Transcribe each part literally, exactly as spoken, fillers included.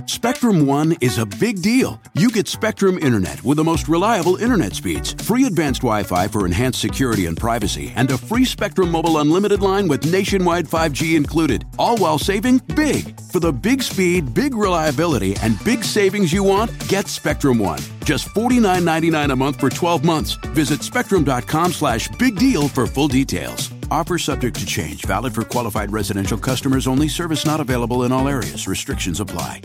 Spectrum One is a big deal. You get Spectrum Internet with the most reliable internet speeds, free advanced Wi-Fi for enhanced security and privacy, and a free Spectrum Mobile Unlimited line with nationwide five G included, all while saving big. For the big speed, big reliability, and big savings you want, get Spectrum One. Just forty-nine ninety-nine a month for twelve months. Visit spectrum.com slash big deal for full details. Offer subject to change. Valid for qualified residential customers only. Service not available in all areas. Restrictions apply.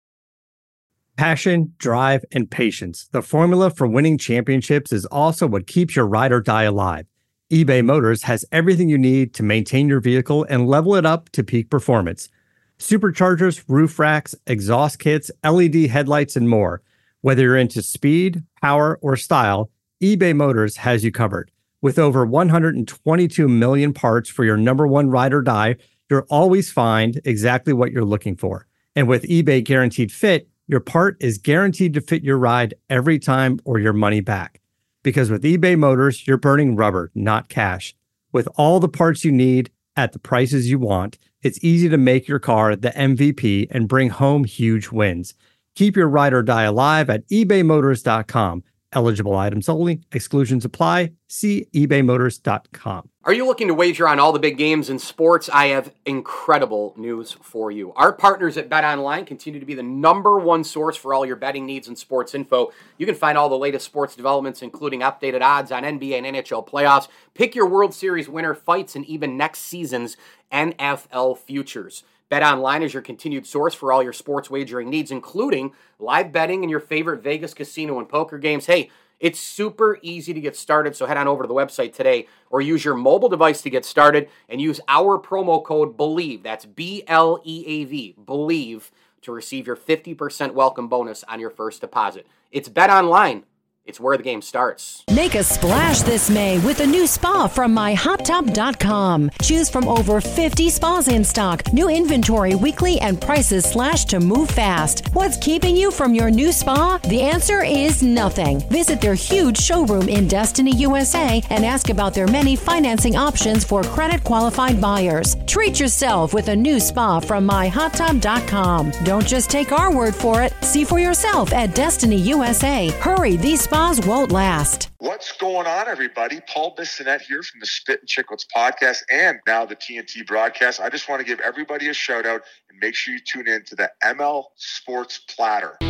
Passion, drive, and patience. The formula for winning championships is also what keeps your ride or die alive. eBay Motors has everything you need to maintain your vehicle and level it up to peak performance. Superchargers, roof racks, exhaust kits, L E D headlights, and more. Whether you're into speed, power, or style, eBay Motors has you covered. With over one hundred twenty-two million parts for your number one ride or die, you'll always find exactly what you're looking for. And with eBay Guaranteed Fit, your part is guaranteed to fit your ride every time or your money back. Because with eBay Motors, you're burning rubber, not cash. With all the parts you need at the prices you want, it's easy to make your car the M V P and bring home huge wins. Keep your ride or die alive at ebay motors dot com. Eligible items only. Exclusions apply. See ebay motors dot com. Are you looking to wager on all the big games in sports? I have incredible news for you. Our partners at BetOnline continue to be the number one source for all your betting needs and sports info. You can find all the latest sports developments, including updated odds on N B A and N H L playoffs. Pick your World Series winner, fights, and even next season's N F L futures. BetOnline is your continued source for all your sports wagering needs, including live betting and your favorite Vegas casino and poker games. Hey, it's super easy to get started, so head on over to the website today or use your mobile device to get started and use our promo code BELIEVE, that's B L E A V, BELIEVE, to receive your fifty percent welcome bonus on your first deposit. It's BetOnline. It's where the game starts. Make a splash this May with a new spa from my hot tub dot com. Choose from over fifty spas in stock, new inventory weekly, and prices slashed to move fast. What's keeping you from your new spa? The answer is nothing. Visit their huge showroom in Destiny, U S A, and ask about their many financing options for credit-qualified buyers. Treat yourself with a new spa from my hot tub dot com. Don't just take our word for it. See for yourself at Destiny, U S A. Hurry, these spas won't last. What's going on, everybody? Paul Bissonnette here from the Spit and Chicklets podcast and now the T N T broadcast. I just want to give everybody a shout out and make sure you tune in to the M L Sports Platter.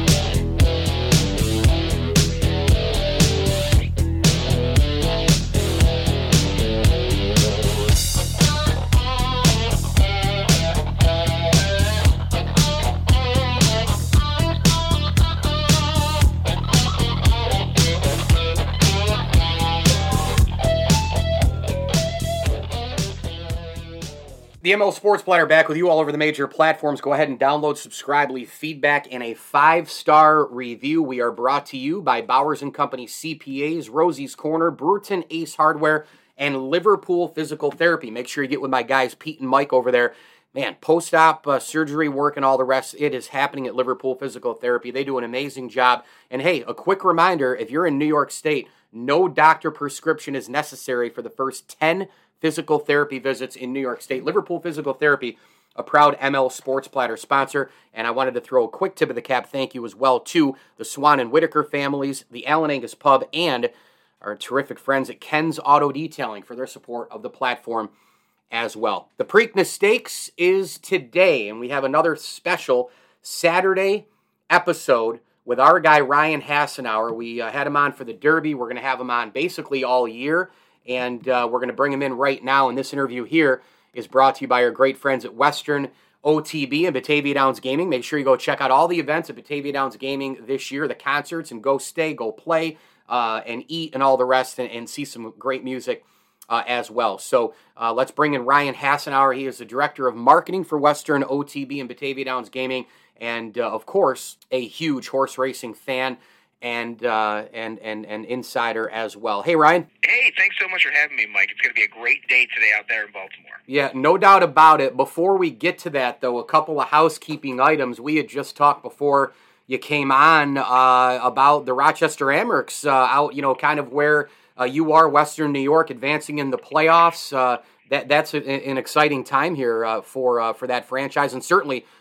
The M L Sports Platter back with you all over the major platforms. Go ahead and download, subscribe, leave feedback, and a five-star review. We are brought to you by Bowers and Company C P As, Rosie's Corner, Brewerton Ace Hardware, and Liverpool Physical Therapy. Make sure you get with my guys Pete and Mike over there. Man, post-op uh, surgery work and all the rest, it is happening at Liverpool Physical Therapy. They do an amazing job. And hey, a quick reminder, if you're in New York State, no doctor prescription is necessary for the first ten physical therapy visits in New York State. Liverpool Physical Therapy, a proud M L Sports Platter sponsor, and I wanted to throw a quick tip of the cap thank you as well to the Swan and Whitaker families, the Allen Angus Pub, and our terrific friends at Ken's Auto Detailing for their support of the platform as well. The Preakness Stakes is today, and we have another special Saturday episode with our guy Ryan Hassenauer. We uh, had him on for the Derby. We're going to have him on basically all year. And uh, we're going to bring him in right now. And this interview here is brought to you by our great friends at Western O T B and Batavia Downs Gaming. Make sure you go check out all the events at Batavia Downs Gaming this year, the concerts, and go stay, go play, uh, and eat, and all the rest, and, and see some great music uh, as well. So uh, let's bring in Ryan Hassenauer. He is the Director of Marketing for Western O T B and Batavia Downs Gaming, and, uh, of course, a huge horse racing fan. And uh, and and and insider as well. Hey, Ryan. Hey, thanks so much for having me, Mike. It's going to be a great day today out there in Baltimore. Yeah, no doubt about it. Before we get to that, though, a couple of housekeeping items. We had just talked before you came on uh, about the Rochester Amerks uh, out, you know, kind of where uh, you are, Western New York, advancing in the playoffs. Uh, that that's a, an exciting time here uh, for uh, for that franchise, and certainly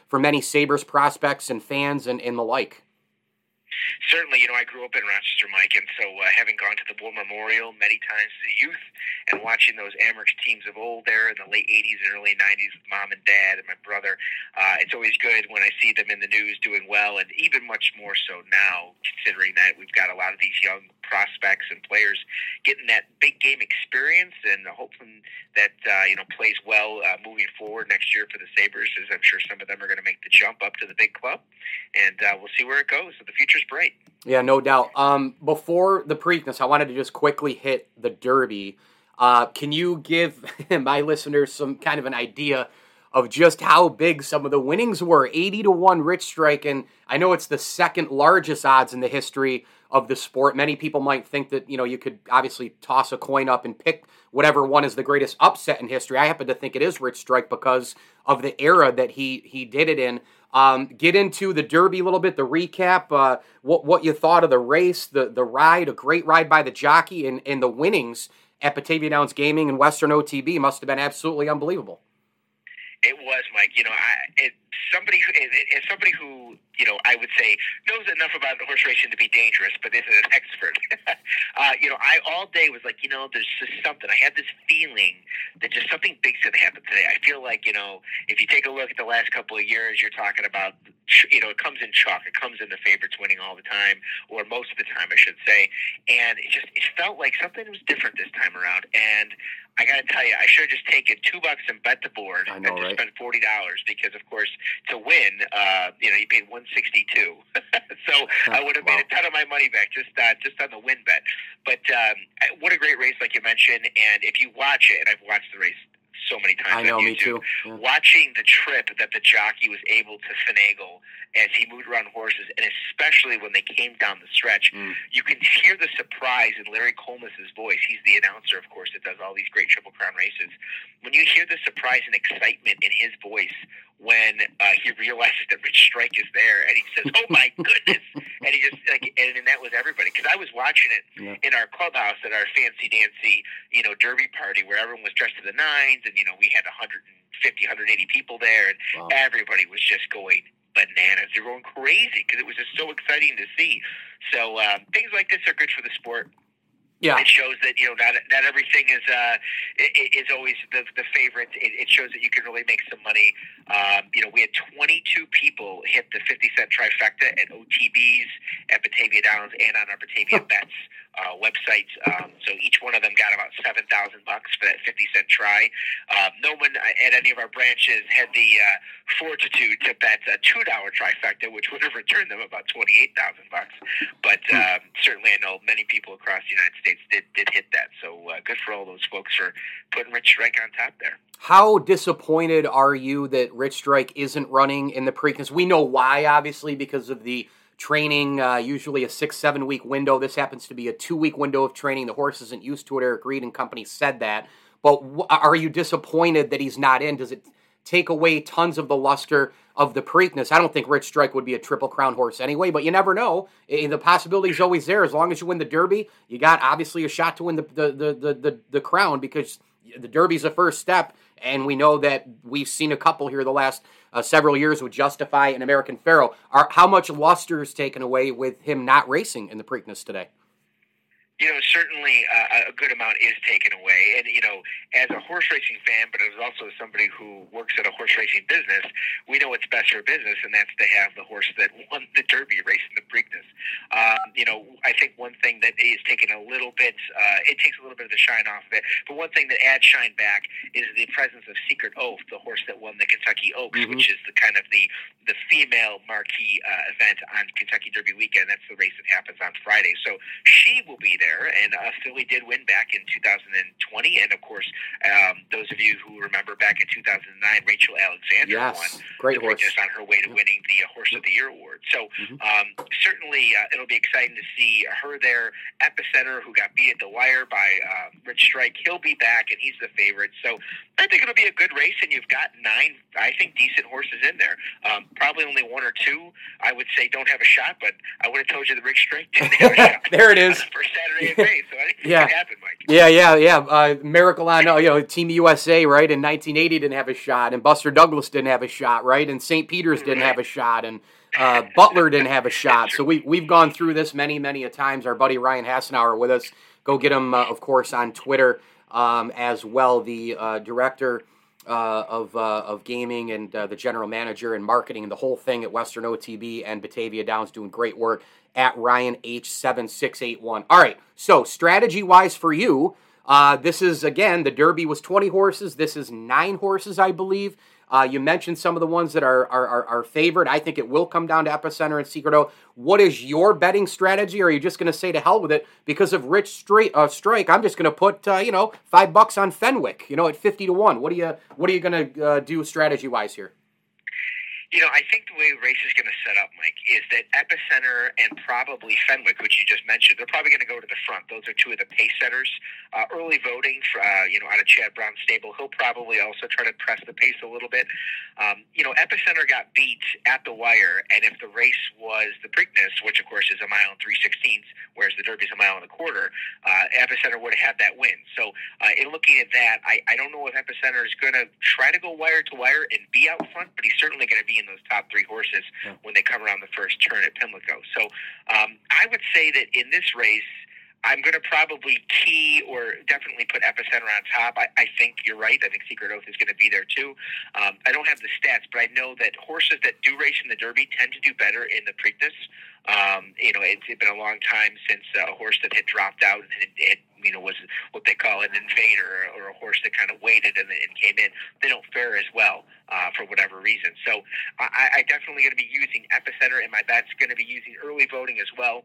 for many Sabres prospects and fans and, and the like. Certainly, you know, I grew up in Rochester, Mike, and so uh, having gone to the War Memorial many times as a youth and watching those Amerks teams of old there in the late eighties and early nineties with mom and dad and my brother, uh, it's always good when I see them in the news doing well, and even much more so now, considering that we've got a lot of these young prospects and players getting that big game experience and hoping that, uh, you know, plays well uh, moving forward next year for the Sabres, as I'm sure some of them are going to make the jump up to the big club, and uh, we'll see where it goes. So the future's bright. Yeah, no doubt. Um, before the Preakness, I wanted to just quickly hit the Derby. Uh, can you give my listeners some kind of an idea of just how big some of the winnings were? eighty to one Rich Strike, and I know it's the second largest odds in the history of the sport. Many people might think that, you know, you could obviously toss a coin up and pick whatever one is the greatest upset in history. I happen to think it is Rich Strike because of the era that he he did it in. Um, get into the Derby a little bit, the recap, uh, what what you thought of the race, the the ride, a great ride by the jockey, and, and the winnings at Batavia Downs Gaming and Western O T B must have been absolutely unbelievable. It was, Mike. You know, I, it, somebody who, as somebody who, you know, I would say knows enough about horse racing to be dangerous, but isn't an expert. uh, you know, I all day was like, you know, there's just something. I had this feeling that just something big's going to happen today. I feel like, you know, if you take a look at the last couple of years, you're talking about, you know, it comes in chalk. It comes in the favorites winning all the time, or most of the time, I should say. And it just it felt like something was different this time around. And I got to tell you, I should have just taken two bucks and bet the board I know, and just right? spent forty dollars because, of course, to win, uh, you know, you paid one sixty-two. So I would have Wow. made a ton of my money back just uh, just on the win bet. But um, what a great race, like you mentioned. And if you watch it, and I've watched the race so many times I know, on me YouTube, too. Yeah. watching the trip that the jockey was able to finagle as he moved around horses, and especially when they came down the stretch, Mm. you can hear the surprise in Larry Colmus's voice. He's the announcer, of course, that does all these great Triple Crown races. When you hear the surprise and excitement in his voice when uh, he realizes that Rich Strike is there, and he says, "Oh my goodness!" and he just like, and, and that was everybody, because I was watching it Yeah. in our clubhouse at our fancy dancy, you know, Derby party where everyone was dressed to the nines, and you know, we had one hundred fifty, one hundred eighty people there, and Wow. everybody was just going bananas. They're going crazy because it was just so exciting to see. So um, things like this are good for the sport. Yeah. It shows that, you know, not not everything is uh is always the the favorite. It, it shows that you can really make some money. Um, you know, we had twenty-two people hit the fifty cent trifecta at O T Bs, at Batavia Downs, and on our Batavia Bets uh, website. Um, so each one of them got about seven thousand bucks for that fifty cent try. Um, no one at any of our branches had the uh, fortitude to bet a two dollar trifecta, which would have returned them about twenty-eight thousand bucks. But um, certainly, I know many people across the United States did did hit that. So uh, good for all those folks for putting Rich Strike on top there. How disappointed are you that Rich Strike isn't running in the Preakness? We know why, obviously, because of the training, uh, usually a six, seven-week window. This happens to be a two-week window of training. The horse isn't used to it. Eric Reed and company said that. But w- are you disappointed that he's not in? Does it take away tons of the luster of the Preakness? I don't think Rich Strike would be a Triple Crown horse anyway, but you never know. The possibility is always there. As long as you win the Derby, you got obviously a shot to win the the the the, the, the crown, because the Derby's the first step, and we know that we've seen a couple here the last uh, several years with Justify and American Pharoah. Are, how much luster is taken away with him not racing in the Preakness today? You know, certainly uh, a good amount is taken away. And, you know, as a horse racing fan, but as also somebody who works at a horse racing business, we know what's best for business, and that's to have the horse that won the Derby race in the Preakness. Um, you know, I think one thing that is taken a little bit, uh, it takes a little bit of the shine off of it, but one thing that adds shine back is the presence of Secret Oath, the horse that won the Kentucky Oaks, Mm-hmm. which is the kind of the, the female marquee uh, event on Kentucky Derby weekend. That's the race that happens on Friday. So she will be there. And uh, Philly did win back in two thousand twenty, and of course, um, those of you who remember back in two thousand nine, Rachel Alexander Yes, won great the horse. Preakness on her way to winning the uh, Horse of the Year award. So mm-hmm. um, certainly uh, it'll be exciting to see her there. Epicenter, who got beat at the wire by uh, Rich Strike, he'll be back, and he's the favorite. So I think it'll be a good race, and you've got nine, I think, decent horses in there. Um, probably only one or two, I would say, don't have a shot, but I would have told you that Rich Strike didn't have a shot. There it is. For Saturday in May, so I think yeah. it could happen, Mike. Yeah, yeah, yeah. Uh, Miracle on, you know, Team U S A, right, in nineteen eighty didn't have a shot, and Buster Douglas didn't have a shot, right, and Saint Peter's didn't right. have a shot, and uh, Butler didn't have a shot. So we, we've gone through this many, many a times. Our buddy Ryan Hassenauer with us. Go get him, uh, of course, on Twitter um, as well, the uh, director uh, of uh, of gaming and uh, the general manager and marketing and the whole thing at Western O T B and Batavia Downs, doing great work at Ryan H seven six eight one. All right, so strategy-wise for you, uh, this is, again, the Derby was twenty horses. This is nine horses, I believe. Uh, you mentioned some of the ones that are, are, are, are favored. I think it will come down to Epicenter and Secret Oath. What is your betting strategy, or are you just going to say to hell with it because of Rich Strike? Uh, strike I'm just going to put uh, you know five bucks on Fenwick, you know, at fifty to one. What are you What are you going to uh, do strategy wise here? You know, I think the way the race is going to set up, Mike, is that Epicenter and probably Fenwick, which you just mentioned, they're probably going to go to the front. Those are two of the pace setters. Uh, early voting, for, uh, you know, out of Chad Brown's stable, he'll probably also try to press the pace a little bit. Um, you know, Epicenter got beat at the wire, and if the race was the Preakness, which, of course, is a mile and three sixteenths, whereas the Derby's a mile and a quarter, uh, Epicenter would have had that win. So uh, in looking at that, I, I don't know if Epicenter is going to try to go wire to wire and be out front, but he's certainly going to be in those top three horses yeah. when they come around the first turn at Pimlico. So um, I would say that in this race, I'm going to probably key or definitely put Epicenter on top. I, I think you're right. I think Secret Oath is going to be there too. Um, I don't have the stats, but I know that horses that do race in the Derby tend to do better in the Preakness. Um, you know, it's been a long time since uh, a horse that had dropped out and had, had, you know, was what they call an invader, or, or a horse that kind of waited and, and came in. They don't fare as well uh, for whatever reason. So I, I definitely going to be using Epicenter, and my bet's going to be using early voting as well.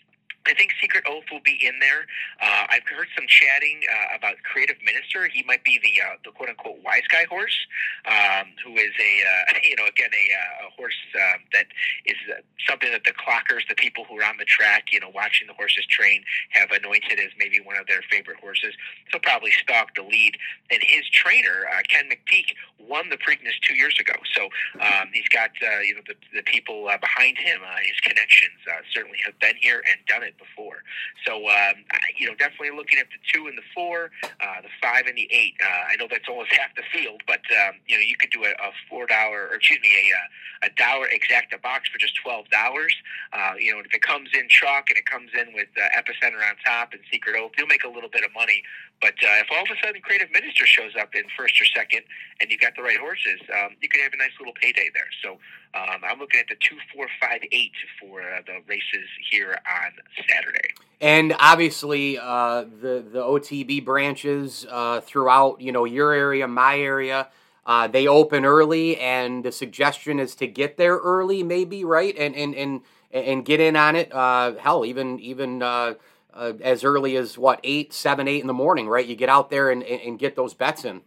I think Secret Oath will be in there. Uh, I've heard some chatting uh, about Creative Minister. He might be the uh, the quote unquote wise guy horse, um, who is a uh, you know again a, uh, a horse uh, that is uh, something that the clockers, the people who are on the track, you know, watching the horses train, have anointed as maybe one of their favorite horses. He'll probably stalk the lead. And his trainer, uh, Ken McPeak, won the Preakness two years ago. So um, he's got uh, you know the, the people uh, behind him, uh, his connections uh, certainly have been here and done it before. So, um, you know, definitely looking at the two and the four, uh, the five and the eight. Uh, I know that's almost half the field, but, um, you know, you could do a, a four dollar, or excuse me, a, a dollar exacta box for just twelve dollars. Uh, you know, and if it comes in chalk and it comes in with uh, Epicenter on top and Secret Oath, you'll make a little bit of money. But uh, if all of a sudden Creative Minister shows up in first or second and you've got the right horses, um, you could have a nice little payday there. So um, I'm looking at the two, four, five, eight for uh, the races here on Saturday. And obviously uh, the, the O T B branches uh, throughout, you know, your area, my area, uh, they open early, and the suggestion is to get there early, maybe, right? And and and, and get in on it. Uh, hell, even even uh, uh, as early as, what, eight, seven, eight in the morning, right? You get out there and, and get those bets in.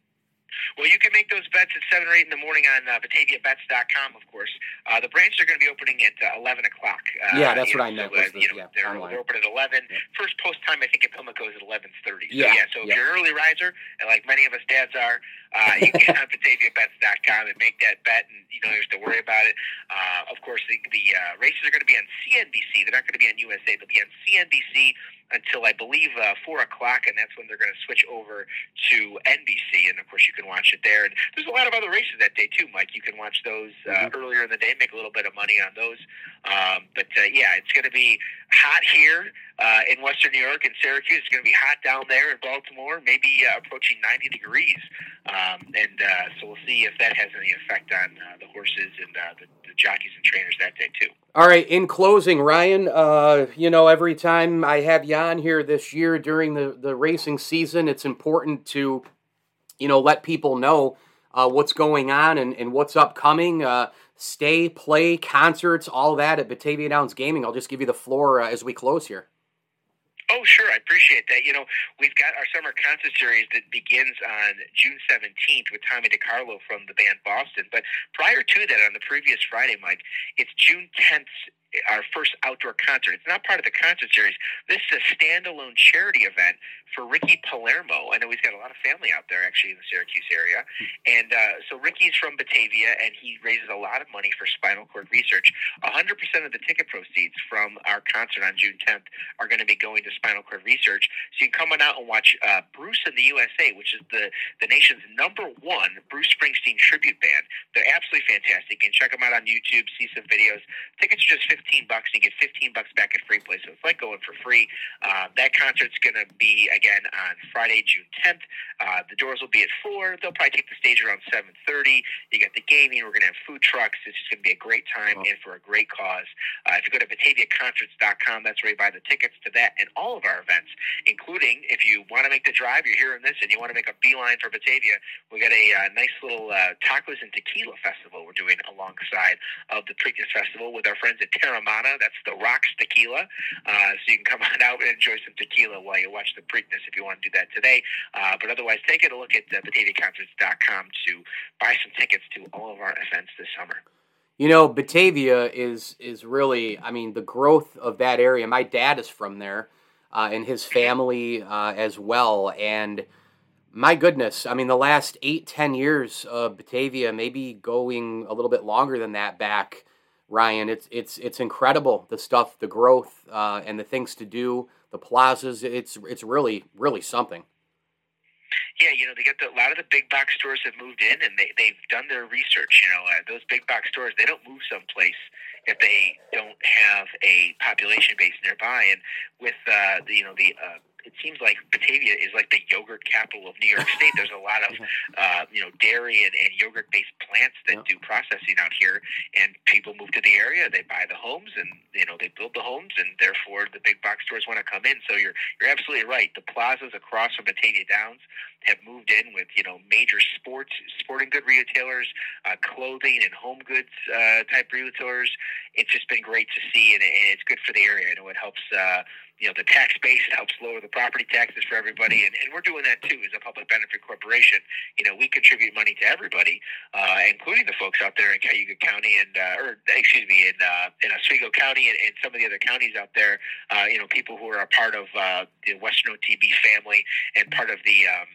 Well, you can make those bets at seven or eight in the morning on uh, Batavia Bets dot com, of course. Uh, the branches are going to be opening at uh, eleven o'clock. Uh, yeah, that's what know, I meant. So, uh, the, you know, yeah, they're, they're open at eleven. Yeah. First post time, I think, at Pimlico is at eleven thirty. So, yeah, yeah, so if yeah. you're an early riser, and like many of us dads are, uh, you can get on Batavia Bets dot com and make that bet, and you don't have to worry about it. Uh, of course, the, the uh, races are going to be on C N B C. They're not going to be on U S A. They'll be on C N B C until, I believe, uh, four o'clock, and that's when they're going to switch over to N B C, and, of course, you can watch it there. And there's a lot of other races that day, too, Mike. You can watch those uh, mm-hmm. earlier in the day, make a little bit of money on those. Um, but, uh, yeah, it's going to be hot here uh, in Western New York and Syracuse. It's going to be hot down there in Baltimore, maybe uh, approaching ninety degrees. Um, and uh, so we'll see if that has any effect on uh, the horses and uh, the, the jockeys and trainers that day, too. All right, in closing, Ryan, uh, you know, every time I have you on here this year during the, the racing season, it's important to, you know, let people know uh, what's going on and, and what's upcoming. Uh, stay, play, concerts, all that at Batavia Downs Gaming. I'll just give you the floor uh, as we close here. Oh, sure. I appreciate that. You know, we've got our summer concert series that begins on June seventeenth with Tommy DiCarlo from the band Boston. But prior to that, on the previous Friday, Mike, it's June tenth, our first outdoor concert. It's not part of the concert series. This is a standalone charity event for Ricky Palermo. I know he's got a lot of family out there, actually, in the Syracuse area. And uh, so Ricky's from Batavia, and he raises a lot of money for spinal cord research. one hundred percent of the ticket proceeds from our concert on June tenth are going to be going to spinal cord research. So you can come on out and watch uh, Bruce and the U S A, which is the, the nation's number one Bruce Springsteen tribute band. They're absolutely fantastic. You can check them out on YouTube, see some videos. Tickets are just fifteen bucks, and you get fifteen bucks back at Free Play. So it's like going for free. Uh, that concert's going to be, again, on Friday, June tenth. Uh, the doors will be at four. They'll probably take the stage around seven thirty. You got the gaming. We're going to have food trucks. It's just going to be a great time and for a great cause. Uh, if you go to Batavia Concerts dot com, that's where you buy the tickets to that and all of our events, including if you want to make the drive, you're hearing this, and you want to make a beeline for Batavia, we got a uh, nice little uh, tacos and tequila festival we're doing alongside of the Preakness Festival with our friends at Terramana. That's the Rocks Tequila. Uh, so you can come on out and enjoy some tequila while you watch the Preakness if you want to do that today. Uh, but otherwise, take a look at uh, Batavia Concerts dot com to buy some tickets to all of our events this summer. You know, Batavia is is really, I mean, the growth of that area. My dad is from there, uh, and his family uh, as well. And my goodness, I mean, the last eight, ten years of Batavia, maybe going a little bit longer than that back, Ryan, it's it's it's incredible, the stuff, the growth, uh, and the things to do, the plazas. It's it's really, really something. Yeah, you know, they get the, a lot of the big box stores have moved in, and they, they've done their research. You know, uh, those big box stores, they don't move someplace if they don't have a population base nearby. And with, uh, the, you know, the uh, it seems like Batavia is like the yogurt capital of New York State. There's a lot of, uh, you know, dairy and, and yogurt-based plants that yeah. do processing out here, and people move to the area. They buy the homes, and you know, they build the homes, and therefore the big box stores want to come in. So you're you're absolutely right. The plazas across from Batavia Downs have moved in with, you know, major sports, sporting good retailers, uh, clothing and home goods uh, type retailers. It's just been great to see, and, and it's good for the area. I know it helps. Uh, You know, the tax base, it helps lower the property taxes for everybody, and, and we're doing that too as a public benefit corporation. You know, we contribute money to everybody, uh, including the folks out there in Cayuga County and, uh, or excuse me, in uh, in Oswego County and, and some of the other counties out there. Uh, you know, people who are a part of uh, the Western O T B family and part of the, um,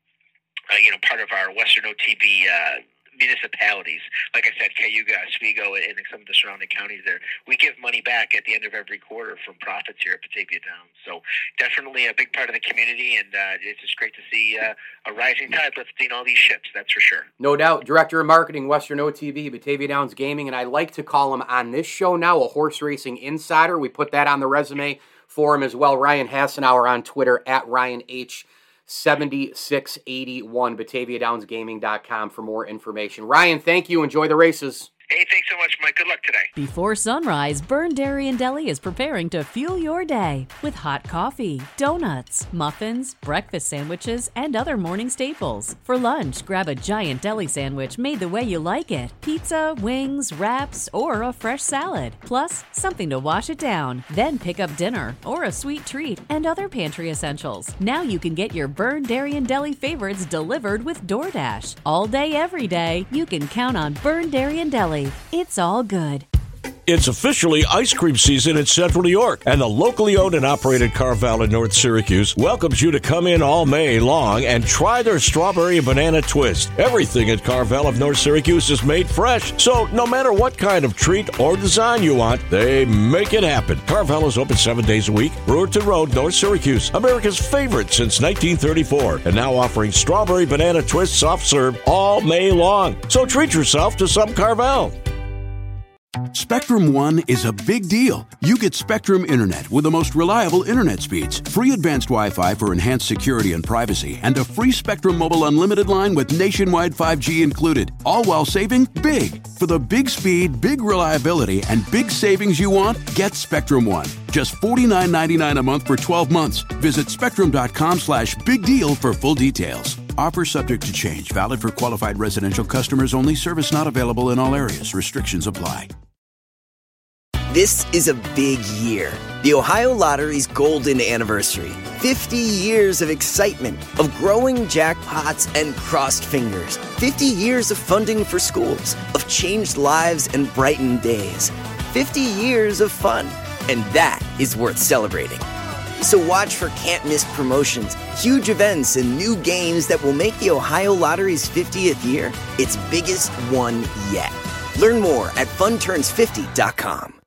uh, you know, part of our Western O T B. Uh, municipalities, like I said, Cayuga, Oswego, and some of the surrounding counties there. We give money back at the end of every quarter from profits here at Batavia Downs. So definitely a big part of the community, and uh, it's just great to see uh, a rising tide lifting all these ships, that's for sure. No doubt. Director of Marketing, Western O T B, Batavia Downs Gaming, and I like to call him on this show now a horse racing insider. We put that on the resume for him as well. Ryan Hassenauer on Twitter, at Ryan H. seventy-six eighty-one, Batavia Downs Gaming dot com for more information. Ryan, thank you. Enjoy the races. Hey, thanks so much, Mike. Good luck today. Before sunrise, Byrne Dairy and Deli is preparing to fuel your day with hot coffee, donuts, muffins, breakfast sandwiches, and other morning staples. For lunch, grab a giant deli sandwich made the way you like it. Pizza, wings, wraps, or a fresh salad. Plus, something to wash it down. Then pick up dinner or a sweet treat and other pantry essentials. Now you can get your Byrne Dairy and Deli favorites delivered with DoorDash. All day, every day, you can count on Byrne Dairy and Deli. It's all good. It's officially ice cream season in Central New York, and the locally owned and operated Carvel in North Syracuse welcomes you to come in all May long and try their strawberry and banana twist. Everything at Carvel of North Syracuse is made fresh, so no matter what kind of treat or design you want, they make it happen. Carvel is open seven days a week. Brewerton Road, North Syracuse, America's favorite since nineteen thirty-four, and now offering strawberry banana twist soft serve all May long. So treat yourself to some Carvel. Spectrum One is a big deal. You get Spectrum Internet with the most reliable internet speeds, free advanced Wi-Fi for enhanced security and privacy, and a free Spectrum Mobile Unlimited line with nationwide five G included, all while saving big. For the big speed, big reliability, and big savings you want, get Spectrum One. Just forty-nine ninety-nine a month for twelve months. Visit spectrum.com slash big deal for full details. Offer subject to change. Valid for qualified residential customers only. Service not available in all areas. Restrictions apply. This is a big year. The Ohio Lottery's golden anniversary. fifty years of excitement, of growing jackpots and crossed fingers. fifty years of funding for schools, of changed lives and brightened days. fifty years of fun, and that is worth celebrating. So watch for can't-miss promotions, huge events, and new games that will make the Ohio Lottery's fiftieth year its biggest one yet. Learn more at fun turns fifty dot com.